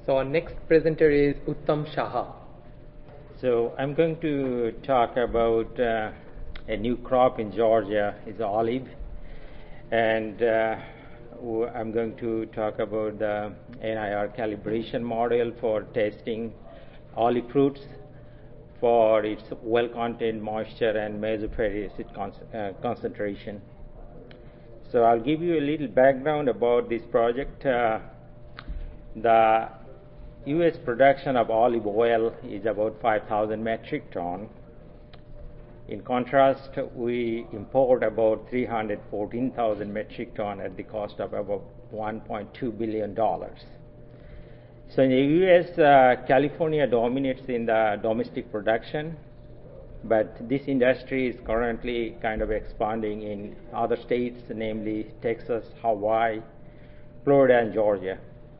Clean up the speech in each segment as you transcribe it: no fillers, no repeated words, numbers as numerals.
So our next presenter is Uttam Shaha. So I'm going to talk about a new crop in Georgia, is olive, and I'm going to talk about the NIR calibration model for testing olive fruits for its oil content, moisture, and mesofatty acid concentration. So I'll give you a little background about this project. The U.S. production of olive oil is about 5,000 metric ton. In contrast, we import about 314,000 metric ton at the cost of about $1.2 billion. So in the U.S., California dominates in the domestic production, but this industry is currently kind of expanding in other states, namely Texas, Hawaii, Florida, and Georgia.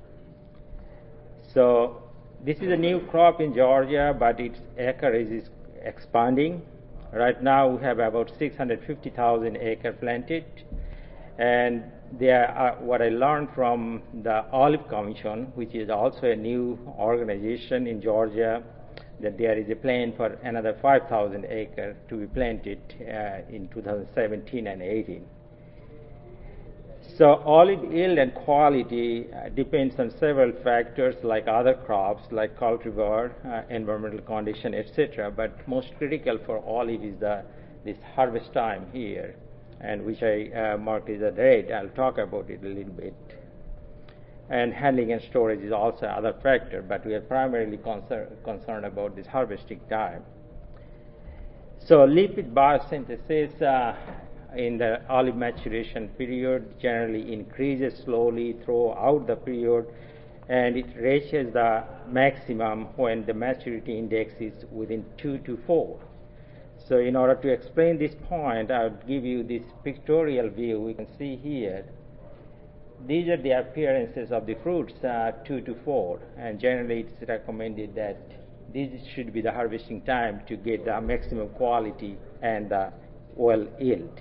So this is a new crop in Georgia, but its acreage is expanding. Right now we have about 650,000 acres planted, and what I learned from the Olive Commission, which is also a new organization in Georgia, that there is a plan for another 5,000 acres to be planted in 2017 and 18. So olive yield and quality depends on several factors like other crops like cultivar, environmental condition, etc. But most critical for olive is this harvest time here, and which I marked as a red. I'll talk about it a little bit. And handling and storage is also another factor, but we are primarily concerned about this harvesting time. So lipid biosynthesis in the olive maturation period generally increases slowly throughout the period, and it reaches the maximum when the maturity index is within 2 to 4. So in order to explain this point, I'll give you this pictorial view. We can see here, these are the appearances of the fruits 2 to 4, and generally it's recommended that this should be the harvesting time to get the maximum quality and the oil yield.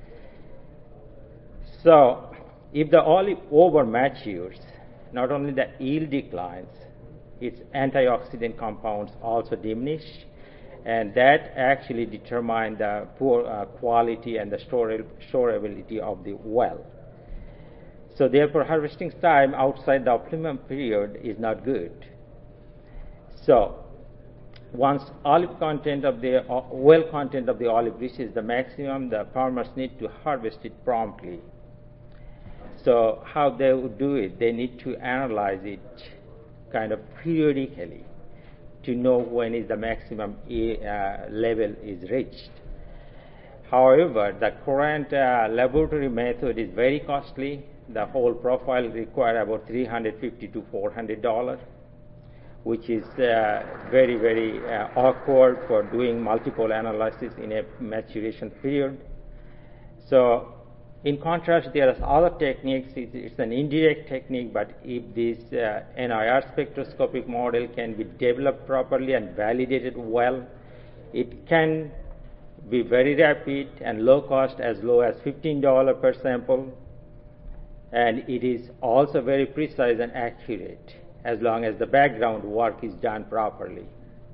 So if the olive over matures, not only the yield declines, its antioxidant compounds also diminish, and that actually determines the poor quality and the storability of the oil. So therefore harvesting time outside the optimum period is not good. So once olive content of the oil content of the olive reaches the maximum, the farmers need to harvest it promptly. So how they would do it, they need to analyze it kind of periodically to know when is the maximum level is reached. However, the current laboratory method is very costly. The whole profile requires about $350 to $400, which is very, very awkward for doing multiple analysis in a maturation period. So in contrast, there are other techniques. It's an indirect technique, but if this NIR spectroscopic model can be developed properly and validated well, it can be very rapid and low cost, as low as $15 per sample, and it is also very precise and accurate as long as the background work is done properly.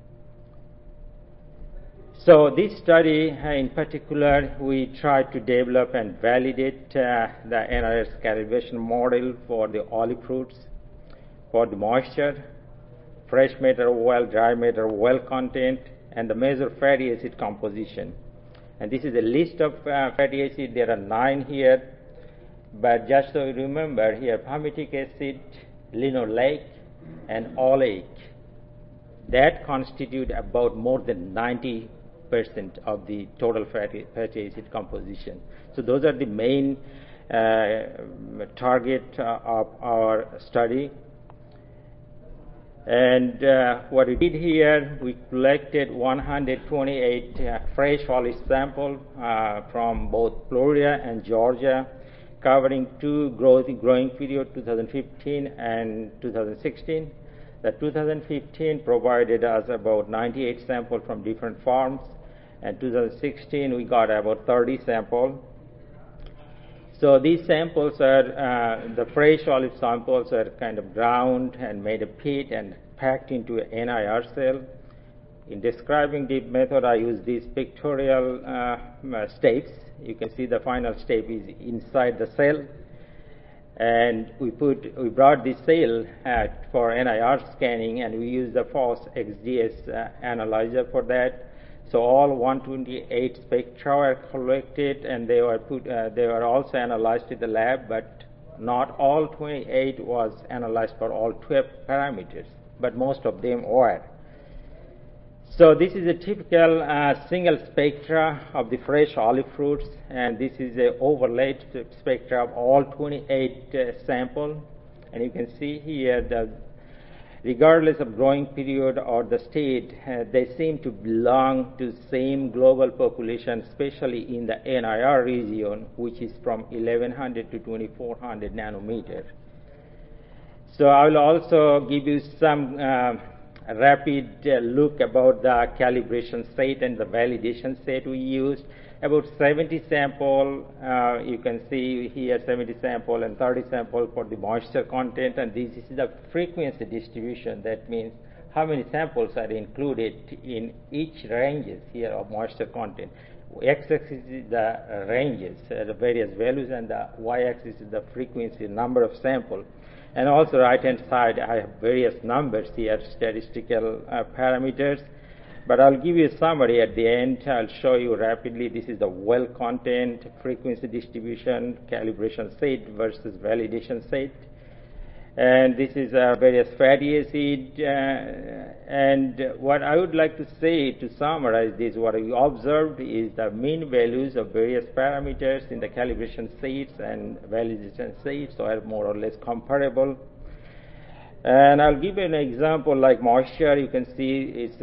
So this study in particular, we tried to develop and validate the NIR calibration model for the olive fruits, for the moisture, fresh matter oil, dry matter oil content, and the measured fatty acid composition. And this is a list of fatty acids. There are 9 here, but just so you remember here, palmitic acid, linoleic, and oleic, that constitute about more than 90% of the total fatty acid composition. So those are the main target of our study. And what we did here, we collected 128 fresh olive samples from both Florida and Georgia, covering 2 growing period, 2015 and 2016. The 2015 provided us about 98 samples from different farms, and 2016 we got about 30 samples. So these samples are, the fresh olive samples are kind of ground and made a pit and packed into an NIR cell. In describing the method, I use these pictorial steps. You can see the final step is inside the cell. And we brought this cell for NIR scanning, and we use the FOSS XDS analyzer for that. So all 128 spectra were collected, and they were also analyzed in the lab, but not all 28 was analyzed for all 12 parameters, but most of them were. So this is a typical single spectra of the fresh olive fruits, and this is an overlaid spectra of all 28 samples. And you can see here that regardless of growing period or the state, they seem to belong to the same global population, especially in the NIR region, which is from 1100 to 2400 nanometer. So I will also give you some rapid look about the calibration set and the validation set we used. About 70 sample, you can see here 70 sample and 30 sample for the moisture content, and this is the frequency distribution. That means how many samples are included in each ranges here of moisture content. X-axis is the ranges, the various values, and the Y-axis is the frequency, number of samples. And also right-hand side, I have various numbers here, statistical parameters. But I'll give you a summary at the end. I'll show you rapidly. This is the well content, frequency distribution, calibration set versus validation set. And this is various fatty acid. And what I would like to say to summarize this, what we observed is the mean values of various parameters in the calibration sets and validation sets are more or less comparable. And I'll give you an example like moisture. You can see it's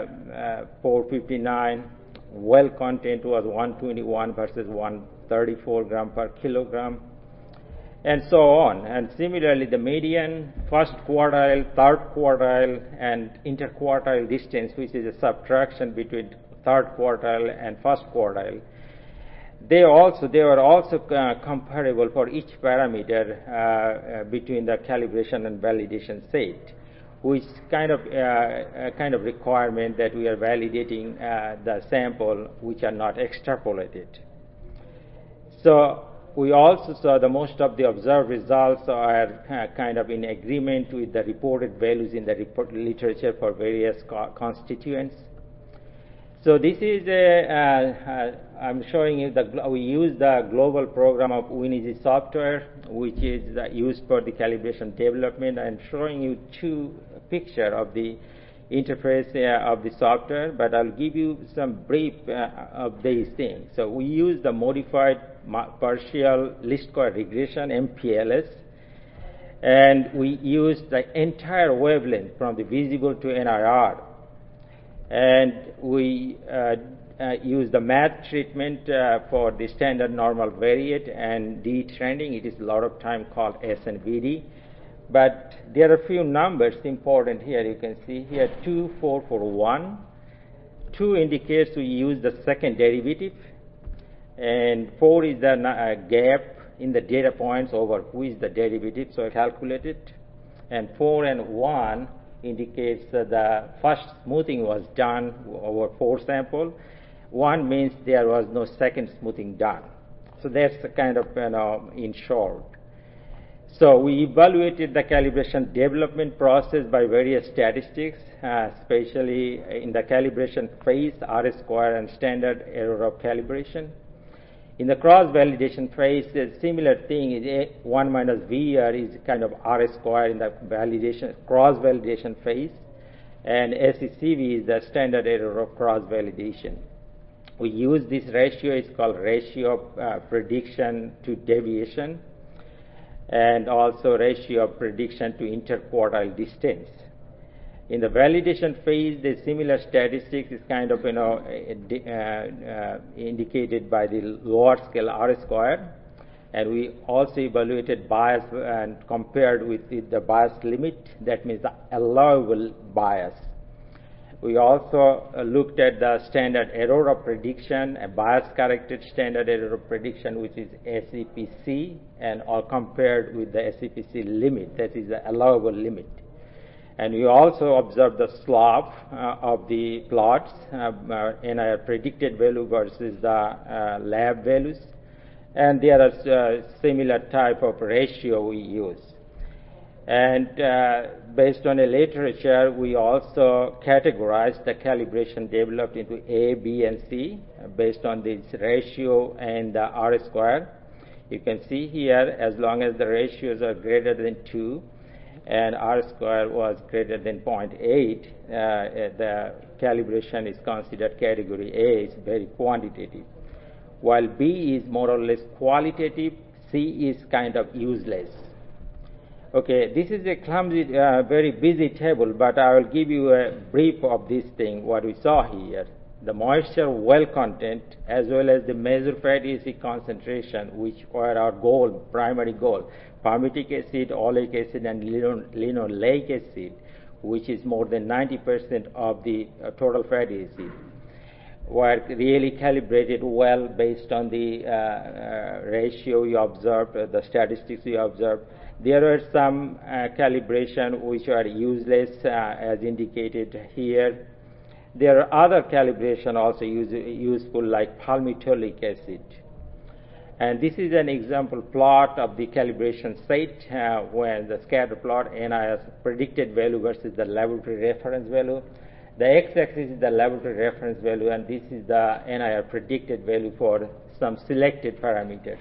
459. Well content was 121 versus 134 gram per kilogram, and so on. And similarly, the median, first quartile, third quartile, and interquartile distance, which is a subtraction between third quartile and first quartile, they were also comparable for each parameter between the calibration and validation set, which kind of requirement that we are validating the sample which are not extrapolated. So we also saw the most of the observed results are kind of in agreement with the reported values in the literature for various constituents. So this is I'm showing you we use the global program of WinEasy software, which is used for the calibration development. I'm showing you two pictures of the interface of the software, but I'll give you some brief of these things. So we use the modified partial least square regression, MPLS, and we use the entire wavelength from the visible to NIR. And we use the math treatment for the standard normal variate and detrending. It is a lot of time called SNVD. But there are a few numbers important here. You can see here 2441. 2 indicates we use the second derivative, and 4 is the gap in the data points over which the derivative, so I calculate it. And 4 and 1 indicates that the first smoothing was done over 4 samples. 1 means there was no second smoothing done. So that's the kind of, in short. So we evaluated the calibration development process by various statistics, especially in the calibration phase, R-square and standard error of calibration. In the cross-validation phase, the similar thing is 1 minus VER is kind of R-square in the cross-validation phase, and SECV is the standard error of cross-validation. We use this ratio, it's called ratio of prediction to deviation, and also ratio of prediction to interquartile distance. In the validation phase, the similar statistics is kind of indicated by the lower scale R-square, and we also evaluated bias and compared with the bias limit. That means the allowable bias. We also looked at the standard error of prediction, a bias-corrected standard error of prediction, which is SEPC, and all compared with the SEPC limit, that is the allowable limit. And we also observed the slope of the plots, NIR predicted value versus the lab values. And there are similar type of ratio we use. And based on a literature, we also categorized the calibration developed into A, B, and C based on this ratio and the R square. You can see here, as long as the ratios are greater than 2 and R square was greater than 0.8, the calibration is considered category A, is very quantitative. While B is more or less qualitative, C is kind of useless. Okay, this is a clumsy, very busy table, but I will give you a brief of this thing, what we saw here. The moisture well content as well as the measured fatty acid concentration, which were our goal, primary goal, palmitic acid, oleic acid, and linoleic acid, which is more than 90% of the total fatty acid, were really calibrated well based on the ratio you observed, the statistics you observed. There were some calibration which are useless, as indicated here. There are other calibration also useful, like palmitoleic acid. And this is an example plot of the calibration set when the scatter plot NIR predicted value versus the laboratory reference value. The x-axis is the laboratory reference value, and this is the NIR predicted value for some selected parameter.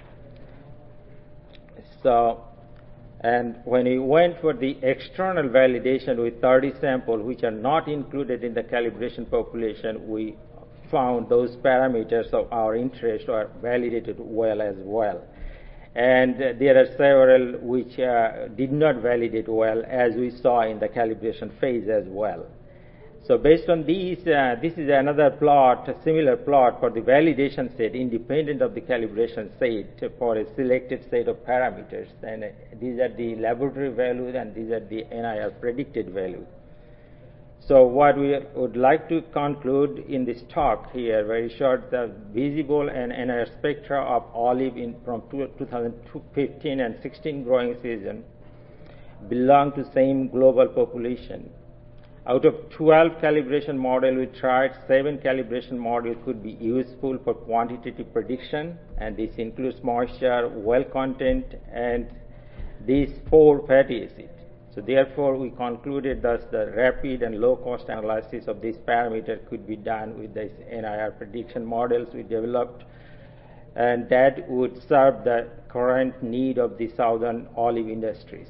So, and when we went for the external validation with 30 samples, which are not included in the calibration population, we found those parameters of our interest are validated well as well. And there are several which did not validate well, as we saw in the calibration phase as well. So based on these, this is another plot, a similar plot for the validation set, independent of the calibration set, for a selected set of parameters. And these are the laboratory values, and these are the NIR predicted values. So what we would like to conclude in this talk here, very short, the visible and NIR spectra of olive from 2015 and 16 growing season belong to same global population. Out of 12 calibration models we tried, 7 calibration models could be useful for quantitative prediction, and this includes moisture, well content, and these 4 fatty acids. So therefore, we concluded that the rapid and low-cost analysis of this parameter could be done with these NIR prediction models we developed, and that would serve the current need of the southern olive industries.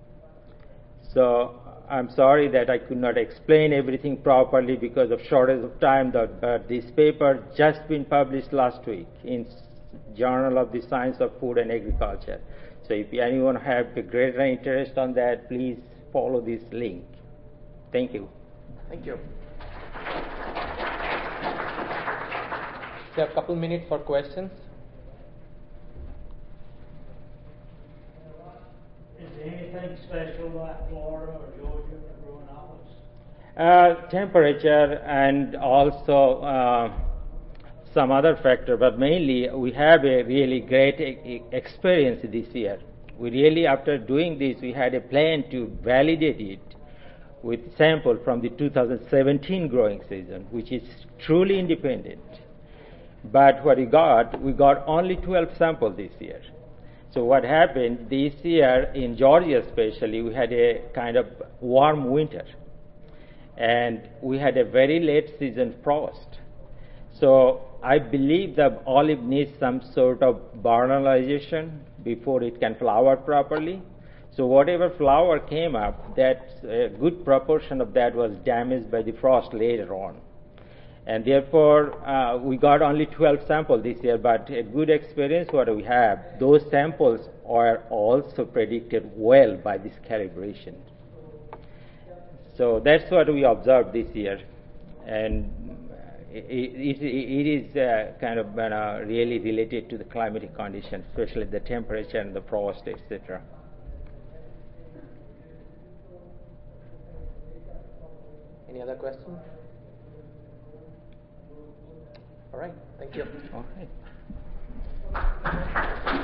So I'm sorry that I could not explain everything properly because of shortage of time, but this paper just been published last week in Journal of the Science of Food and Agriculture. So if anyone have a greater interest on that, please follow this link. Thank you. Thank you. We have a couple minutes for questions. Is there anything special like Florida or Georgia for growing olives? Temperature and also some other factor, but mainly we have a really great experience this year. We really, after doing this, we had a plan to validate it with sample from the 2017 growing season, which is truly independent. But what we got only 12 samples this year. So what happened this year in Georgia especially, we had a kind of warm winter, and we had a very late season frost. So I believe the olive needs some sort of vernalization before it can flower properly. So whatever flower came up, that a good proportion of that was damaged by the frost later on. And therefore, we got only 12 samples this year, but a good experience what we have, those samples are also predicted well by this calibration. So that's what we observed this year. And it is kind of really related to the climatic conditions, especially the temperature and the frost, etc. Any other questions? All right. Thank you. All right.